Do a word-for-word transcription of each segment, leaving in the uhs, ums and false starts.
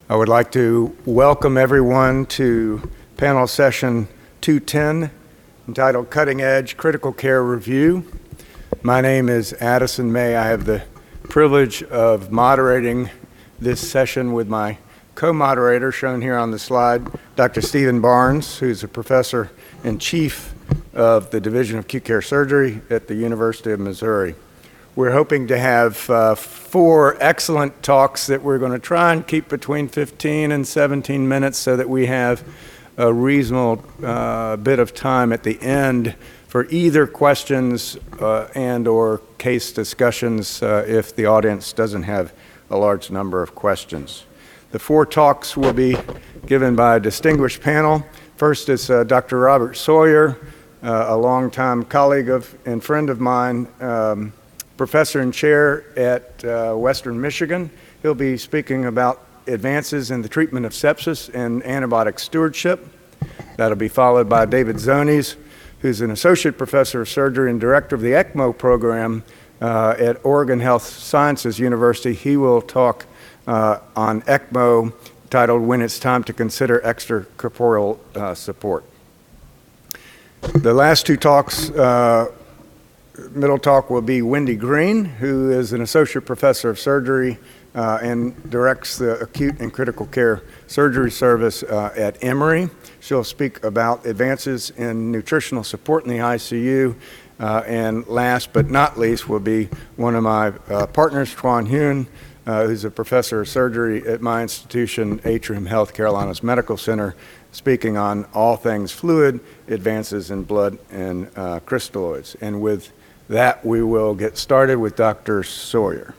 I would like to welcome everyone to panel session two ten, entitled Cutting Edge Critical Care Review. My name is Addison May. I have the privilege of moderating this session with my co-moderator, shown here on the slide, Doctor Stephen Barnes, who's a professor and chief of the Division of Acute Care Surgery at the University of Missouri. We're hoping to have uh, four excellent talks that we're going to try and keep between fifteen and seventeen minutes so that we have a reasonable uh, bit of time at the end for either questions uh, and or case discussions uh, if the audience doesn't have a large number of questions. The four talks will be given by a distinguished panel. First is uh, Doctor Robert Sawyer, uh, a longtime colleague of and friend of mine, um, professor and chair at uh, Western Michigan. He'll be speaking about advances in the treatment of sepsis and antibiotic stewardship. That'll be followed by David Zones, who's an associate professor of surgery and director of the ECMO program uh, at Oregon Health Sciences University. He will talk uh, on ECMO, titled When It's Time to Consider Extracorporeal uh, Support. The last two talks, uh, middle talk will be Wendy Green, who is an associate professor of surgery uh, and directs the acute and critical care surgery service uh, at Emory. She'll speak about advances in nutritional support in the I C U. Uh, and last but not least will be one of my uh, partners, Tuan Huynh, uh, who's a professor of surgery at my institution, Atrium Health Carolinas Medical Center, speaking on all things fluid, advances in blood and uh, crystalloids. And with that, we will get started with Doctor Sawyer.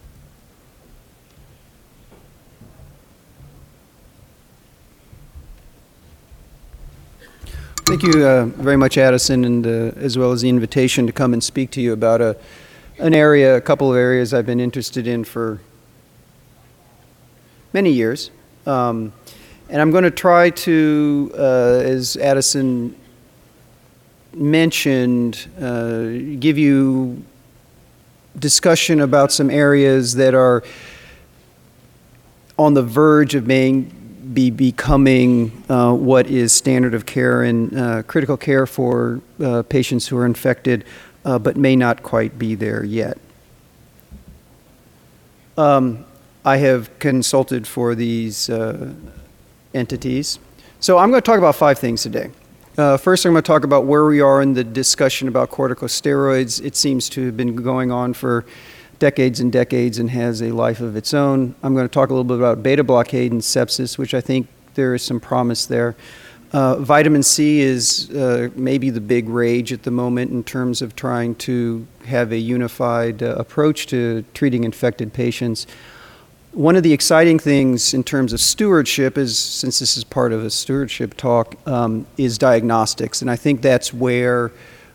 Thank you uh, very much, Addison, and uh, as well as the invitation to come and speak to you about a, an area, a couple of areas I've been interested in for many years. Um, and I'm going to try to, uh, as Addison mentioned, uh, give you discussion about some areas that are on the verge of being be becoming uh, what is standard of care in uh, critical care for uh, patients who are infected, uh, but may not quite be there yet. Um, I have consulted for these uh, entities. So I'm going to talk about five things today. Uh, first, I'm going to talk about where we are in the discussion about corticosteroids. It seems to have been going on for decades and decades and has a life of its own. I'm going to talk a little bit about beta blockade and sepsis, which I think there is some promise there. Uh, vitamin C is uh, maybe the big rage at the moment in terms of trying to have a unified uh, approach to treating infected patients. One of the exciting things in terms of stewardship is, since this is part of a stewardship talk, um, is diagnostics. And I think that's where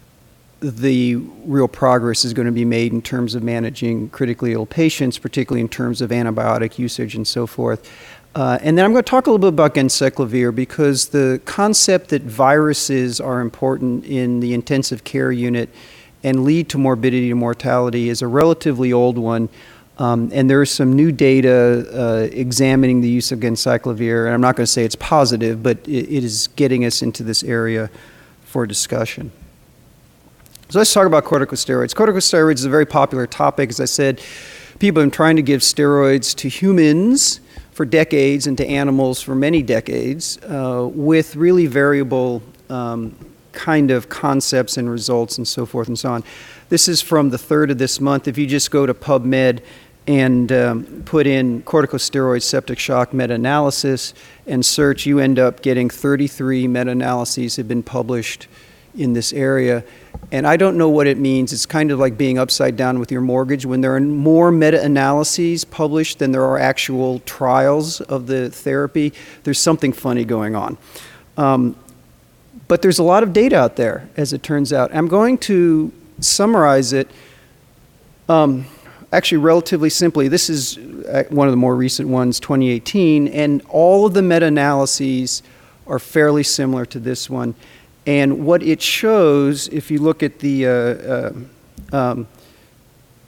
the real progress is going to be made in terms of managing critically ill patients, particularly in terms of antibiotic usage and so forth. Uh, and then I'm going to talk a little bit about ganciclovir, because the concept that viruses are important in the intensive care unit and lead to morbidity and mortality is a relatively old one. Um, and there is some new data uh, examining the use of ganciclovir, and I'm not going to say it's positive, but it, it is getting us into this area for discussion. So let's talk about corticosteroids. Corticosteroids is a very popular topic. As I said, people have been trying to give steroids to humans for decades and to animals for many decades uh, with really variable um, kind of concepts and results and so forth and so on. This is from the third of this month. If you just go to PubMed and um, put in corticosteroid septic shock meta-analysis and search, you end up getting thirty-three meta-analyses have been published in this area. And I don't know what it means. It's kind of like being upside down with your mortgage. When there are more meta-analyses published than there are actual trials of the therapy, there's something funny going on. Um, but there's a lot of data out there, as it turns out. I'm going to summarize it um, actually relatively simply. This is one of the more recent ones, twenty eighteen, and all of the meta-analyses are fairly similar to this one. And what it shows, if you look at the uh, uh, um,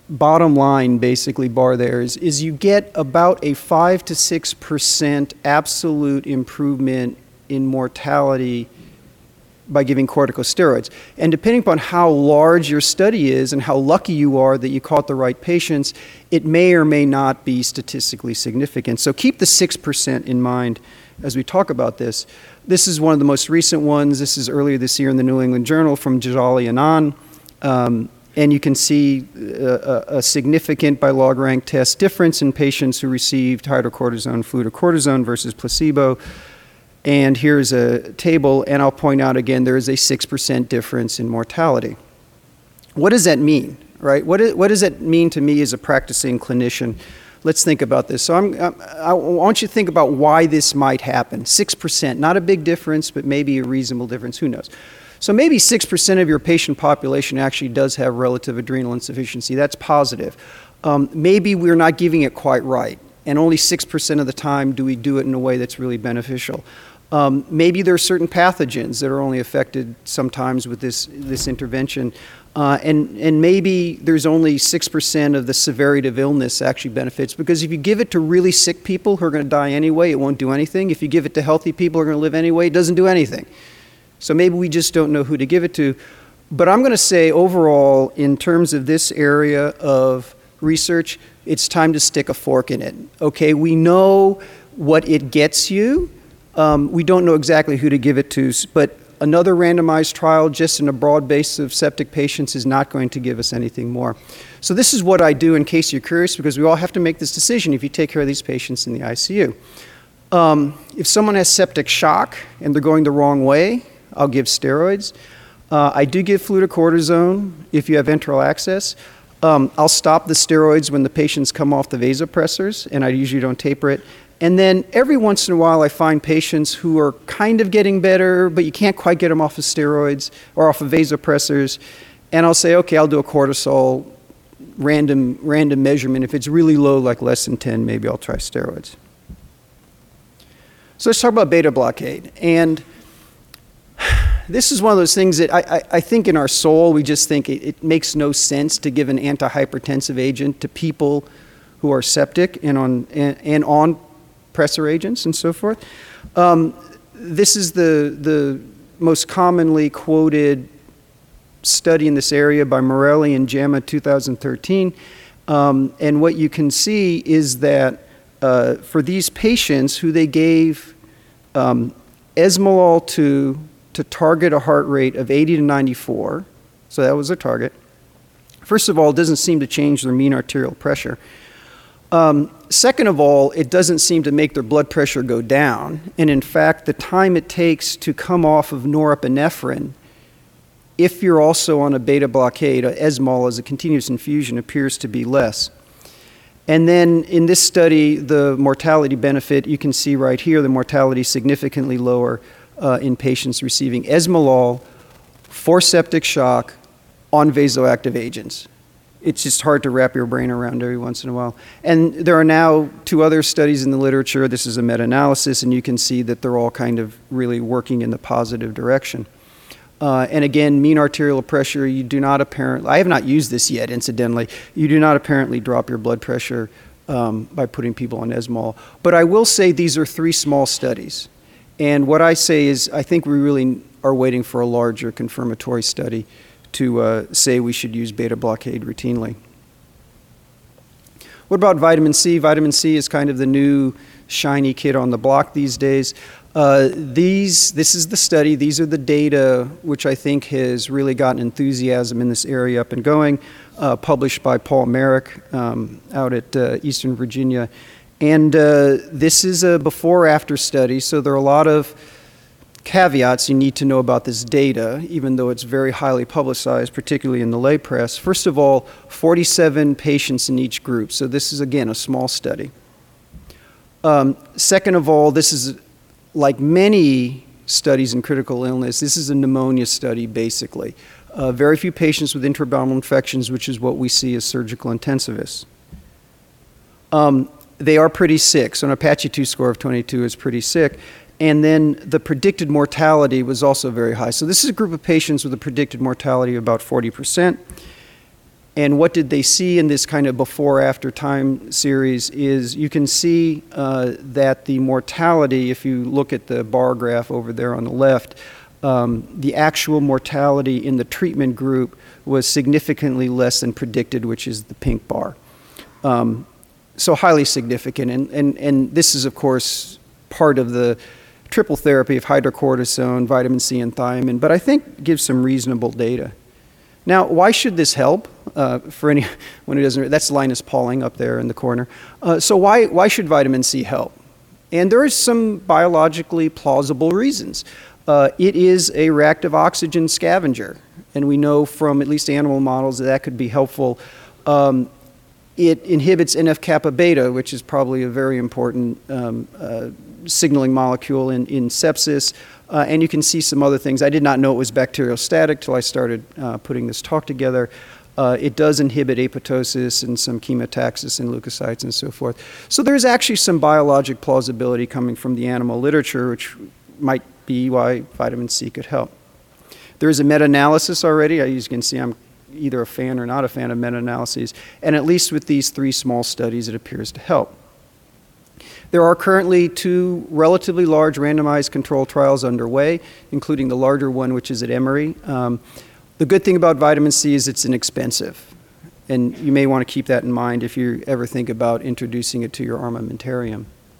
bottom line, basically, bar there is, is you get about a five to six percent absolute improvement in mortality by giving corticosteroids. And depending upon how large your study is and how lucky you are that you caught the right patients, it may or may not be statistically significant. So keep the six percent in mind as we talk about this. This is one of the most recent ones. This is earlier this year in the New England Journal from Jajali Anand. Um, and you can see a, a significant by log rank test difference in patients who received hydrocortisone, fludrocortisone versus placebo. And here's a table, and I'll point out again, there is a six percent difference in mortality. What does that mean, right? What, is, what does that mean to me as a practicing clinician? Let's think about this. So I'm, I want you to think about why this might happen. six percent, not a big difference, but maybe a reasonable difference, who knows? So maybe six percent of your patient population actually does have relative adrenal insufficiency. That's positive. Um, maybe we're not giving it quite right, and only six percent of the time do we do it in a way that's really beneficial. Um, maybe there are certain pathogens that are only affected sometimes with this, this intervention. Uh, and, and maybe there's only six percent of the severity of illness actually benefits, because if you give it to really sick people who are going to die anyway, it won't do anything. If you give it to healthy people who are going to live anyway, it doesn't do anything. So maybe we just don't know who to give it to. But I'm going to say overall, in terms of this area of research, it's time to stick a fork in it. Okay, we know what it gets you. Um, we don't know exactly who to give it to, but another randomized trial just in a broad base of septic patients is not going to give us anything more. So this is what I do in case you're curious, because we all have to make this decision if you take care of these patients in the I C U. Um, if someone has septic shock and they're going the wrong way, I'll give steroids. Uh, I do give fludrocortisone if you have enteral access. Um, I'll stop the steroids when the patients come off the vasopressors, and I usually don't taper it. And then every once in a while, I find patients who are kind of getting better, but you can't quite get them off of steroids or off of vasopressors. And I'll say, okay, I'll do a cortisol random, random measurement. If it's really low, like less than ten, maybe I'll try steroids. So let's talk about beta blockade. And this is one of those things that I, I, I think in our soul, we just think it, it makes no sense to give an antihypertensive agent to people who are septic and on, and, and on pressor agents and so forth. Um, this is the, the most commonly quoted study in this area by Morelli and JAMA two thousand thirteen. Um, and what you can see is that uh, for these patients who they gave um, esmolol to, to target a heart rate of eighty to ninety-four, so that was their target. First of all, it doesn't seem to change their mean arterial pressure. Um, second of all, it doesn't seem to make their blood pressure go down. And in fact, the time it takes to come off of norepinephrine, if you're also on a beta blockade, esmol as a continuous infusion, appears to be less. And then in this study, the mortality benefit, you can see right here, the mortality is significantly lower uh, in patients receiving esmolol for septic shock on vasoactive agents. It's just hard to wrap your brain around every once in a while. And there are now two other studies in the literature. This is a meta-analysis, and you can see that they're all kind of really working in the positive direction. Uh, and again, mean arterial pressure, you do not apparently, I have not used this yet, incidentally, you do not apparently drop your blood pressure um, by putting people on esmol. But I will say these are three small studies. And what I say is I think we really are waiting for a larger confirmatory study to uh, say we should use beta blockade routinely. What about vitamin C? Vitamin C is kind of the new shiny kid on the block these days. Uh, these, this is the study. These are the data which I think has really gotten enthusiasm in this area up and going, uh, published by Paul Merrick um, out at uh, Eastern Virginia. And uh, this is a before-after study, so there are a lot of caveats you need to know about this data, even though it's very highly publicized, particularly in the lay press. First of all, forty-seven patients in each group, so this is, again, a small study. Um, second of all, this is, like many studies in critical illness, this is a pneumonia study, basically. Uh, very few patients with intra-abdominal infections, which is what we see as surgical intensivists. Um, they are pretty sick, so an Apache two score of twenty-two is pretty sick. And then the predicted mortality was also very high. So this is a group of patients with a predicted mortality of about forty percent. And what did they see in this kind of before-after time series is you can see uh, that the mortality, if you look at the bar graph over there on the left, um, the actual mortality in the treatment group was significantly less than predicted, which is the pink bar. Um, so highly significant. And, and, and this is, of course, part of the triple therapy of hydrocortisone, vitamin C, and thiamine, but I think gives some reasonable data. Now, why should this help? Uh, for anyone who doesn't, that's Linus Pauling up there in the corner. Uh, so why, why should vitamin C help? And there is some biologically plausible reasons. Uh, it is a reactive oxygen scavenger, and we know from at least animal models that that could be helpful. Um, it inhibits N F kappa beta, which is probably a very important um, uh, signaling molecule in, in sepsis. Uh, and you can see some other things. I did not know it was bacteriostatic till I started uh, putting this talk together. Uh, it does inhibit apoptosis and some chemotaxis and leukocytes and so forth. So there's actually some biologic plausibility coming from the animal literature, which might be why vitamin C could help. There is a meta-analysis already. As you can see, I'm either a fan or not a fan of meta-analyses. And at least with these three small studies, it appears to help. There are currently two relatively large randomized control trials underway, including the larger one, which is at Emory. Um, the good thing about vitamin C is it's inexpensive, and you may want to keep that in mind if you ever think about introducing it to your armamentarium.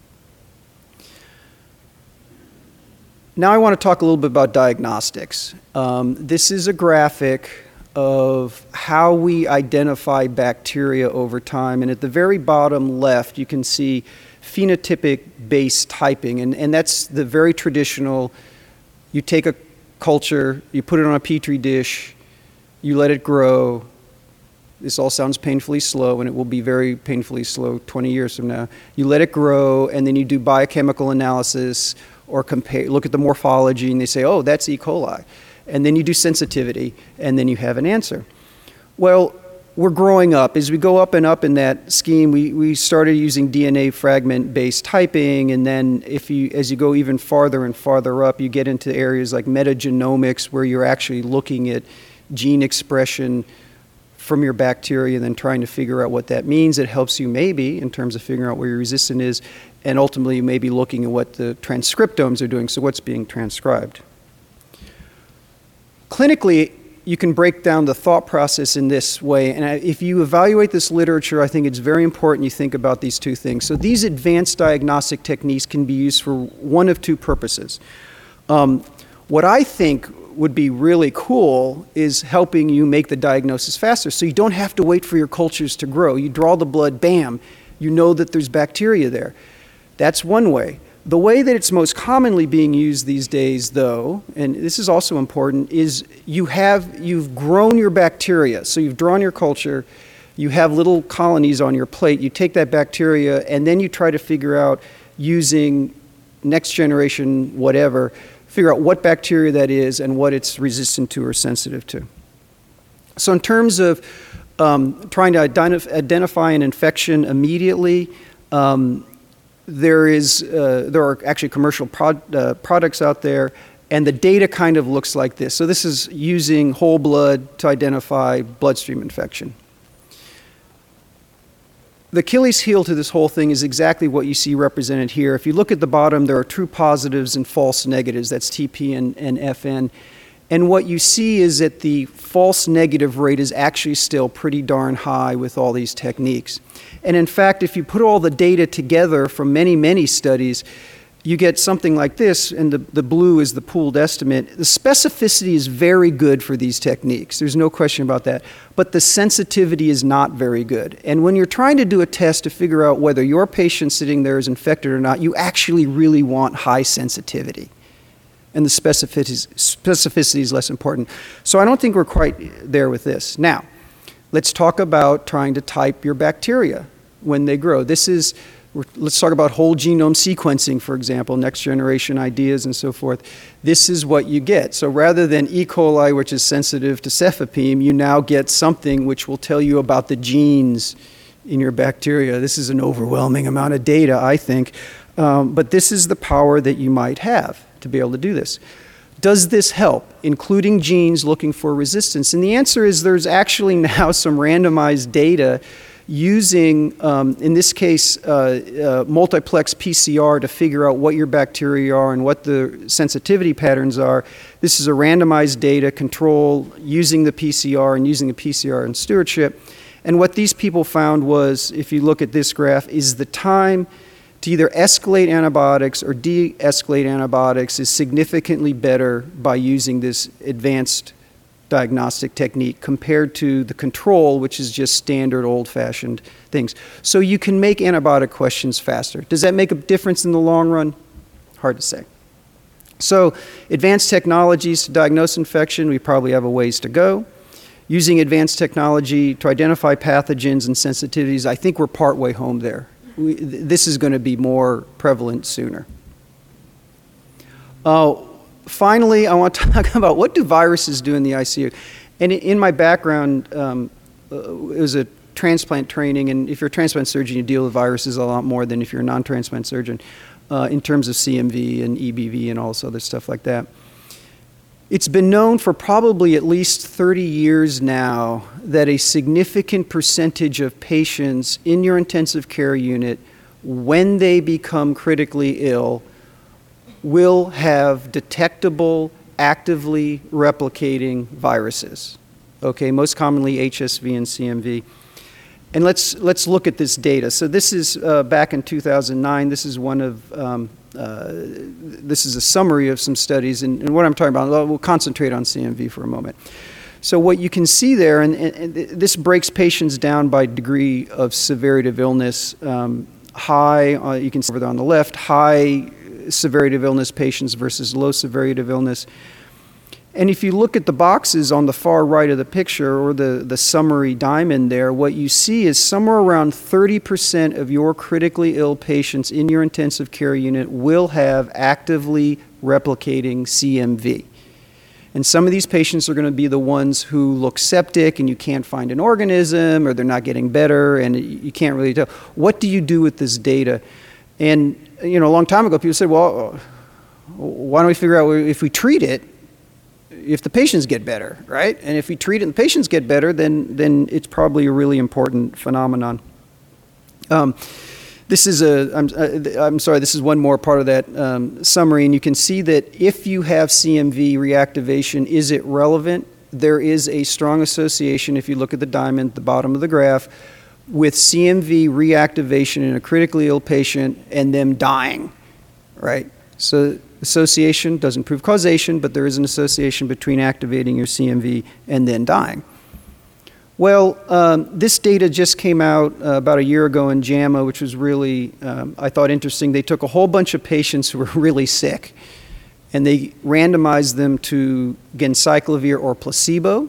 Now I want to talk a little bit about diagnostics. Um, this is a graphic of how we identify bacteria over time, and at the very bottom left, you can see phenotypic base typing, and, and that's the very traditional, you take a culture, you put it on a petri dish, you let it grow. This all sounds painfully slow, and it will be very painfully slow twenty years from now. You let it grow, and then you do biochemical analysis or compare, look at the morphology, and they say, oh, that's E. coli. And then you do sensitivity, and then you have an answer. Well, we're growing up. As we go up and up in that scheme, we, we started using D N A fragment-based typing, and then if you, as you go even farther and farther up, you get into areas like metagenomics, where you're actually looking at gene expression from your bacteria and then trying to figure out what that means. It helps you maybe in terms of figuring out where your resistant is, and ultimately you may be looking at what the transcriptomes are doing, so what's being transcribed. Clinically, you can break down the thought process in this way, and if you evaluate this literature, I think it's very important you think about these two things. So these advanced diagnostic techniques can be used for one of two purposes. Um, what I think would be really cool is helping you make the diagnosis faster, so you don't have to wait for your cultures to grow. You draw the blood, bam, you know that there's bacteria there. That's one way. The way that it's most commonly being used these days, though, and this is also important, is you have, you've grown your bacteria. So you've drawn your culture, you have little colonies on your plate, you take that bacteria, and then you try to figure out, using next generation whatever, figure out what bacteria that is and what it's resistant to or sensitive to. So in terms of um, trying to identif identify an infection immediately, um, There is, uh, there are actually commercial prod, uh, products out there, and the data kind of looks like this. So this is using whole blood to identify bloodstream infection. The Achilles heel to this whole thing is exactly what you see represented here. If you look at the bottom, there are true positives and false negatives. That's T P and, and F N. And what you see is that the false negative rate is actually still pretty darn high with all these techniques. And in fact, if you put all the data together from many, many studies, you get something like this, and the, the blue is the pooled estimate. The specificity is very good for these techniques. There's no question about that. But the sensitivity is not very good. And when you're trying to do a test to figure out whether your patient sitting there is infected or not, you actually really want high sensitivity. And the specificity, specificity is less important. So I don't think we're quite there with this. Now, let's talk about trying to type your bacteria when they grow. This is, let's talk about whole genome sequencing, for example, next generation ideas and so forth. This is what you get. So rather than E. coli, which is sensitive to cefepime, you now get something which will tell you about the genes in your bacteria. This is an overwhelming amount of data, I think. Um, but this is the power that you might have to be able to do this. does this help, including genes looking for resistance? And the answer is there's actually now some randomized data using, um, in this case, uh, uh, multiplex P C R to figure out what your bacteria are and what the sensitivity patterns are. This is a randomized data control using the P C R and using the P C R in stewardship. And what these people found was, if you look at this graph, is the time to either escalate antibiotics or de-escalate antibiotics is significantly better by using this advanced diagnostic technique compared to the control, which is just standard old-fashioned things. So you can make antibiotic questions faster. Does that make a difference in the long run? Hard to say. So advanced technologies to diagnose infection, we probably have a ways to go. Using advanced technology to identify pathogens and sensitivities, I think we're partway home there. We, this is going to be more prevalent sooner. Uh, Finally, I want to talk about what do viruses do in the I C U. And in my background, um, uh, it was a transplant training, and if you're a transplant surgeon, you deal with viruses a lot more than if you're a non-transplant surgeon uh, in terms of C M V and E B V and all this other stuff like that. It's been known for probably at least thirty years now that a significant percentage of patients in your intensive care unit, when they become critically ill, will have detectable, actively replicating viruses. Okay, most commonly H S V and C M V. And let's, let's look at this data. So this is uh, back in two thousand nine. This is one of, um, uh, this is a summary of some studies. And, and what I'm talking about, we'll concentrate on C M V for a moment. So what you can see there, and, and this breaks patients down by degree of severity of illness. Um, high, uh, you can see over there on the left, high severity of illness patients versus low severity of illness. And if you look at the boxes on the far right of the picture, or the, the summary diamond there, what you see is somewhere around thirty percent of your critically ill patients in your intensive care unit will have actively replicating C M V. And some of these patients are going to be the ones who look septic and you can't find an organism, or they're not getting better and you can't really tell. What do you do with this data? And you know, a long time ago, people said, well, why don't we figure out if we treat it, if the patients get better, right? And if we treat it and the patients get better, then, then it's probably a really important phenomenon. Um, this is a, I'm, uh, I'm sorry, this is one more part of that um, summary, and you can see that if you have C M V reactivation, is it relevant? There is a strong association, if you look at the diamond at the bottom of the graph, with C M V reactivation in a critically ill patient and them dying, right? So association doesn't prove causation, but there is an association between activating your C M V and then dying. Well, um, this data just came out uh, about a year ago in JAMA, which was really, um, I thought, interesting. They took a whole bunch of patients who were really sick, and they randomized them to ganciclovir or placebo.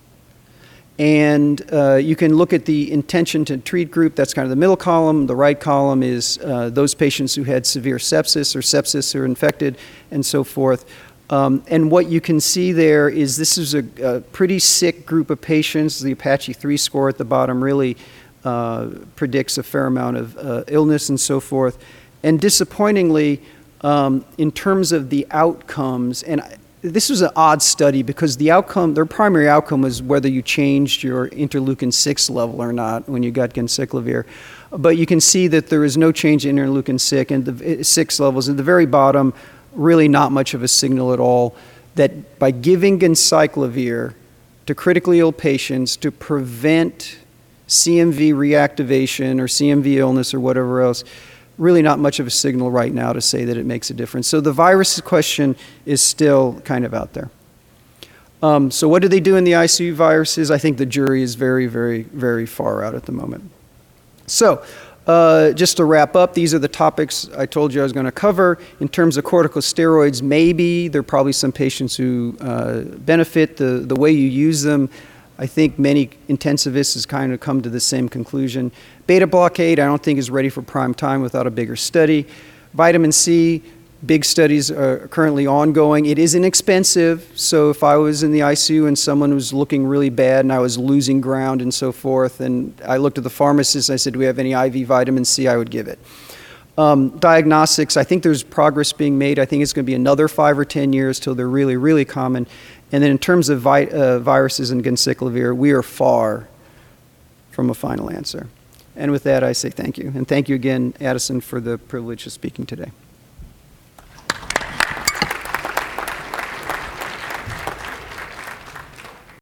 And uh, you can look at the intention to treat group. That's kind of the middle column. The right column is uh, those patients who had severe sepsis or sepsis or infected and so forth. Um, and what you can see there is this is a, a pretty sick group of patients. The Apache three score at the bottom really uh, predicts a fair amount of uh, illness and so forth. And disappointingly, um, in terms of the outcomes, and I, this was an odd study because the outcome, their primary outcome was whether you changed your interleukin six level or not when you got ganciclovir. But you can see that there is no change in interleukin six and the six levels. At the very bottom, really not much of a signal at all that by giving ganciclovir to critically ill patients to prevent C M V reactivation or C M V illness or whatever else, really not much of a signal right now to say that it makes a difference. So the virus question is still kind of out there. Um, so what do they do in the I C U viruses? I think the jury is very, very, very far out at the moment. So uh, just to wrap up, these are the topics I told you I was going to cover. In terms of corticosteroids, maybe there are probably some patients who uh, benefit the, the way you use them. I think many intensivists has kind of come to the same conclusion. Beta blockade, I don't think is ready for prime time without a bigger study. Vitamin C, big studies are currently ongoing. It is inexpensive, so if I was in the I C U and someone was looking really bad and I was losing ground and so forth, and I looked at the pharmacist and I said, do we have any I V vitamin C, I would give it. Um, diagnostics, I think there's progress being made. I think it's going to be another five or ten years till they're really, really common. And then in terms of vi- uh, viruses and Ganciclovir, we are far from a final answer. And with that, I say thank you. And thank you again, Addison, for the privilege of speaking today.